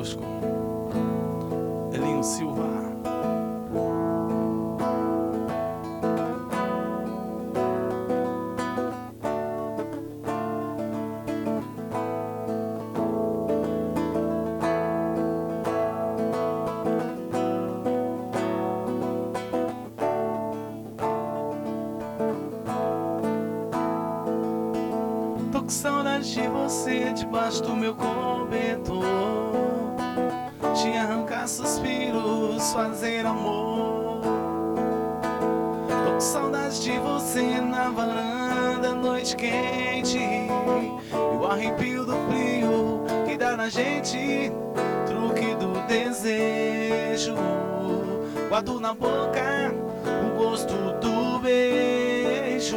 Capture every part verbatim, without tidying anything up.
conosco. Elinho Silva. Tô com saudade de você debaixo do meu cobertor, te arrancar suspiros, fazer amor. Tô com saudade de você na varanda, noite quente, e o arrepio do frio que dá na gente, truque do desejo. Guardo na boca o gosto do beijo.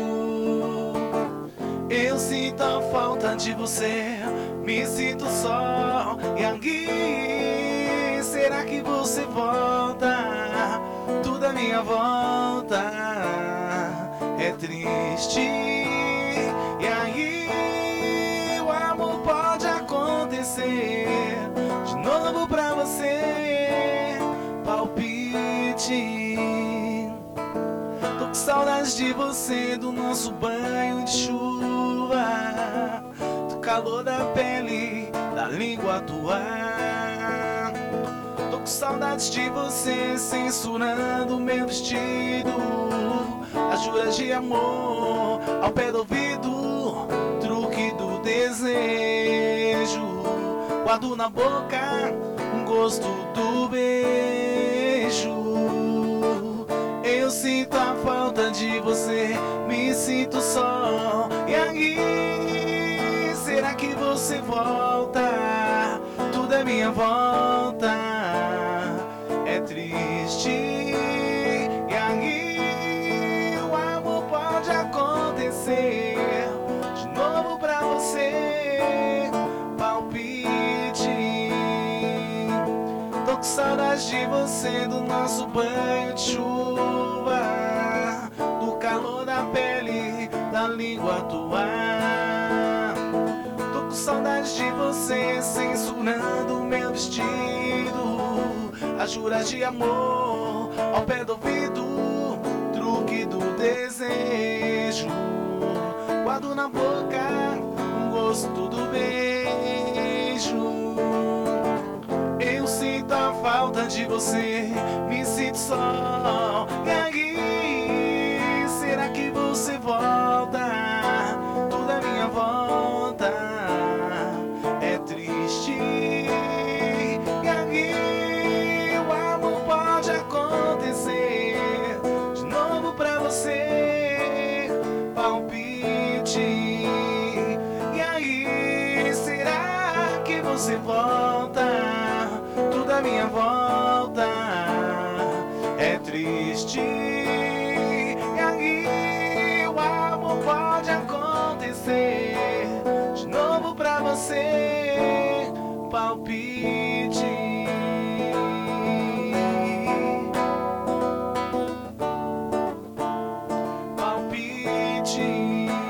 Eu sinto a falta de você, me sinto só. E aqui, será que você volta? Tudo à minha volta é triste. E aí, o amor pode acontecer de novo pra você. Palpite. Tô com saudade de você, do nosso banho de chuva, do calor da pele, da língua tua. Tô com saudade de você, censurando meu vestido, as juras de amor ao pé do ouvido, truque do desejo. Guardo na boca um gosto do beijo. Eu sinto a falta de você, me sinto só. E aí, será que você volta? Tudo é minha volta é triste. E aí, o amor pode acontecer de novo pra você. Palpite. Tô com saudade de você, do nosso banho de chuva, do calor da pele, da língua tua. Tô com saudade de você, censurando meu vestido, as juras de amor ao pé do ouvido, truque do desejo. Guardo na boca um gosto do beijo. Eu sinto a falta de você, me sinto só. E aí, será que você volta? Tudo à minha volta é triste. E aí, o amor pode acontecer de novo pra você. Palpite. E aí, será que você volta? Tudo à minha volta é triste. E aí, o amor pode acontecer de novo pra você. Palpite. Palpite.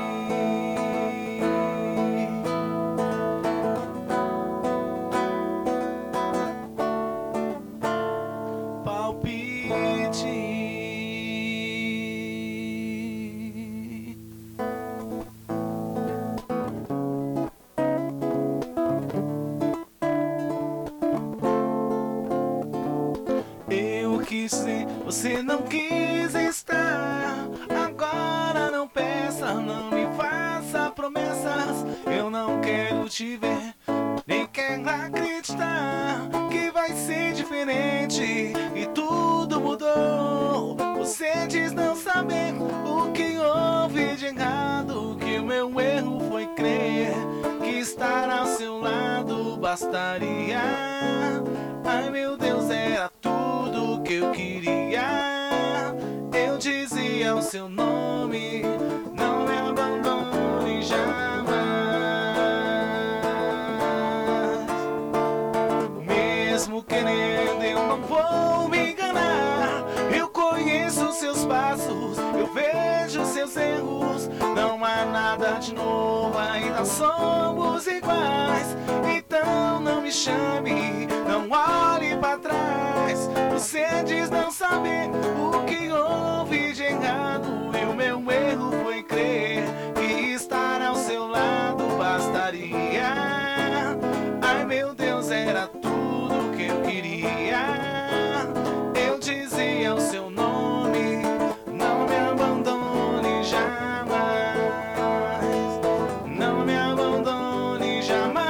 Eu quis ser, você não quis estar. Agora não peça, não me faça promessas. Eu não quero te ver, nem quero acreditar que vai ser diferente e tudo mudou. Você diz não saber o que houve de errado, que o meu erro foi crer que estar ao seu lado bastaria. Ai meu Deus, era tudo que eu queria. Eu dizia o seu nome, não me abandone jamais. Mesmo querendo, eu não vou me enganar. Eu conheço seus passos, eu vejo seus erros. Não há nada de novo, ainda somos iguais. Então não me chame, não Você diz não saber o que houve de errado, e o meu erro foi crer que estar ao seu lado bastaria. Ai meu Deus, era tudo que eu queria. Eu dizia o seu nome, não me abandone jamais, não me abandone jamais,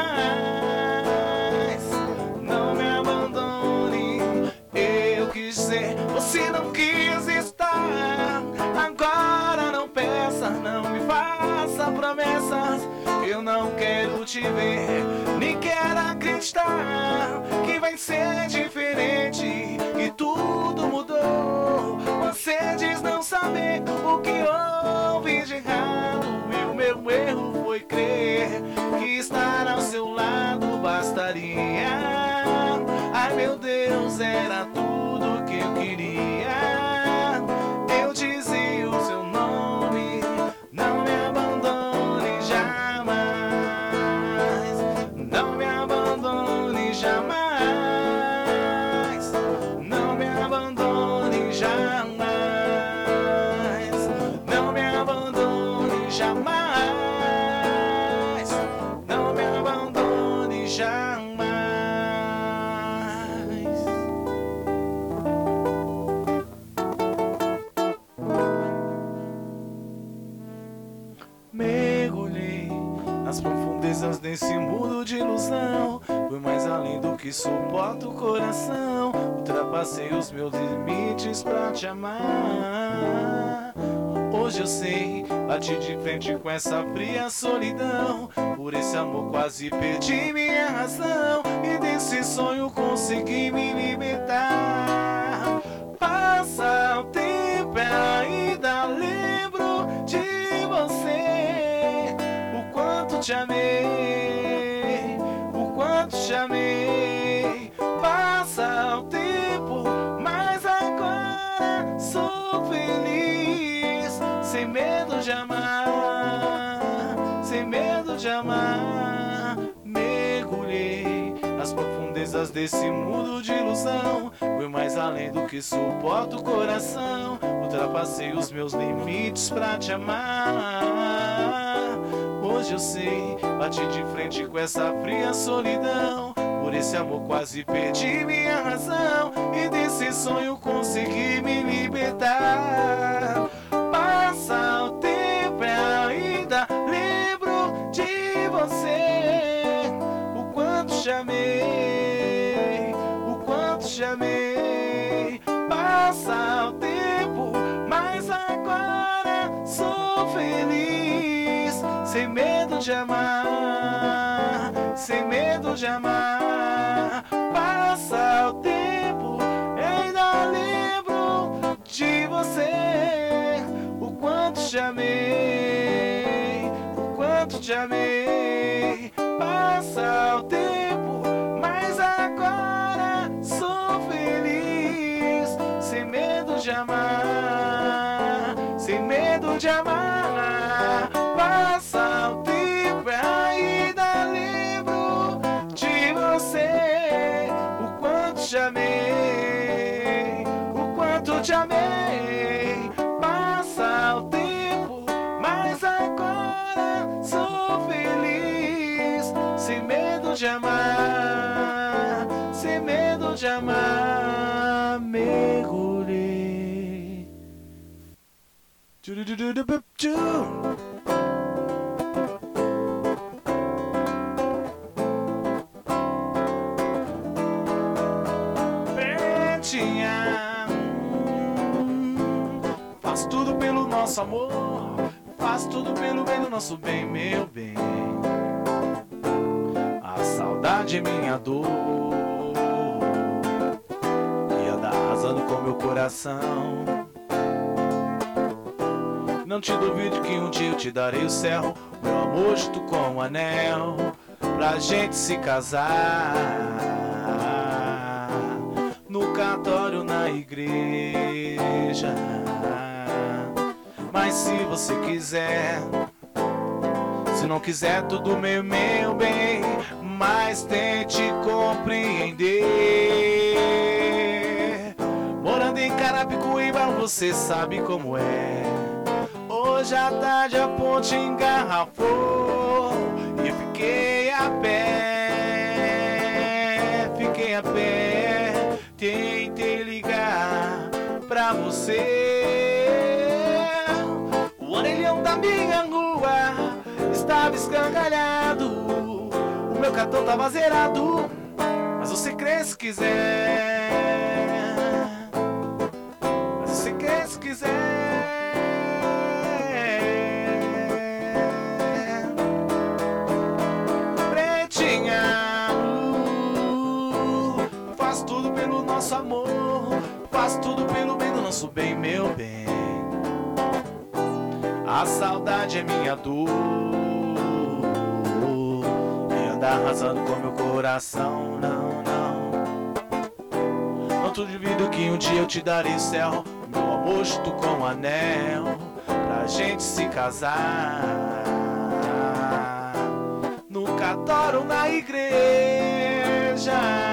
não me abandone. Eu quis ser, você não quis estar. Agora não peça, não me faça promessas. Eu não quero te ver, nem quero acreditar que vai ser diferente, que tudo mudou. Você diz não saber o que houve de errado, e o meu erro foi crer que estar ao seu lado bastaria. Ai meu Deus, era tudo que eu queria. Eu dizia o seu nome, não me abandone jamais, não me abandone jamais, não me abandone jamais, não me abandone jamais, não me abandone jamais. Mergulhei nas profundezas desse mundo de ilusão, fui mais além do que suporta o coração. Ultrapassei os meus limites pra te amar. Hoje eu sei, bati de frente com essa fria solidão. Por esse amor quase perdi minha razão, e desse sonho consegui me libertar. Passa o tempo e ainda lembro de você, o quanto te amei, o quanto te amei. Passa o tempo, mas agora sou feliz, sem medo de amar, sem medo de amar. Mergulhei nas profundezas desse mundo de ilusão, fui mais além do que suporta o coração. Ultrapassei os meus limites pra te amar. Hoje eu sei, bati de frente com essa fria solidão. Por esse amor quase perdi minha razão, e desse sonho consegui me libertar. Passa o tempo e ainda lembro de você, o quanto te amei, o quanto te amei. Passa o tempo, mas agora sou feliz, sem medo de amar, sem medo de amar. Passa o tempo, ainda lembro de você, o quanto te amei, o quanto te amei. Passa o tempo, mas agora sou feliz, sem medo de amar, sem medo de amar. Passa o tempo e ainda lembro de você, o quanto te amei, o quanto te amei. Passa o tempo, mas agora sou feliz, sem medo de amar, sem medo de amar. Mergulhei. Pretinha, faz tudo pelo nosso amor, faz tudo pelo bem do nosso bem, meu bem. A saudade é minha dor, e anda arrasando com meu coração. Não te duvido que um dia eu te darei o céu, meu amor junto com o anel, pra gente se casar no cartório, na igreja. Mas se você quiser, se não quiser, tudo meu, meu bem, mas tente compreender. você sabe como é. Hoje à tarde a ponte engarrafou e eu fiquei a pé, fiquei a pé. Tentei ligar pra você. O orelhão da minha rua estava escangalhado, o meu cartão tava zerado, mas você crê se quiser, mas você crê se quiser. Pretinha, uh, faz tudo pelo nosso amor, faz tudo pelo bem do nosso bem, meu bem. A saudade é minha dor e anda arrasando com meu coração. Não, não, não duvido que um dia eu te darei o céu, o meu amor junto com o anel, pra gente se casar no cartório ou na igreja.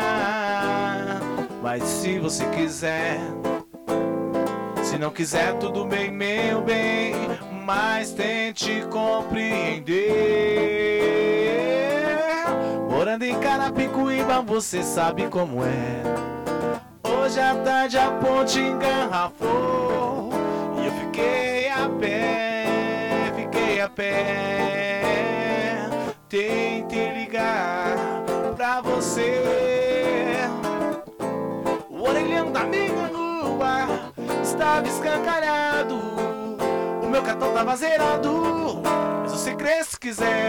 Mas se você quiser, se não quiser tudo bem, meu bem, mas tente compreender. Morando em Carapicuíba, você sabe como é. Hoje à tarde a ponte engarrafou e eu fiquei a pé, fiquei a pé. Tentei ligar pra você. O orelhão da minha rua estava escancarado, o meu cartão tava zerado, mas você crê se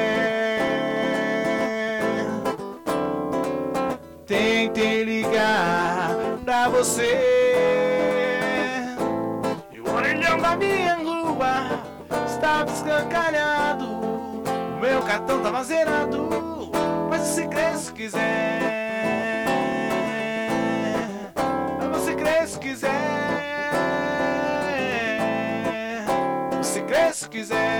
quiser. Tentei ligar pra você. E o orelhão da minha rua estava escancarado, o meu cartão tava zerado, mas você crê se quiser, mas você crê se quiser, você crê se quiser.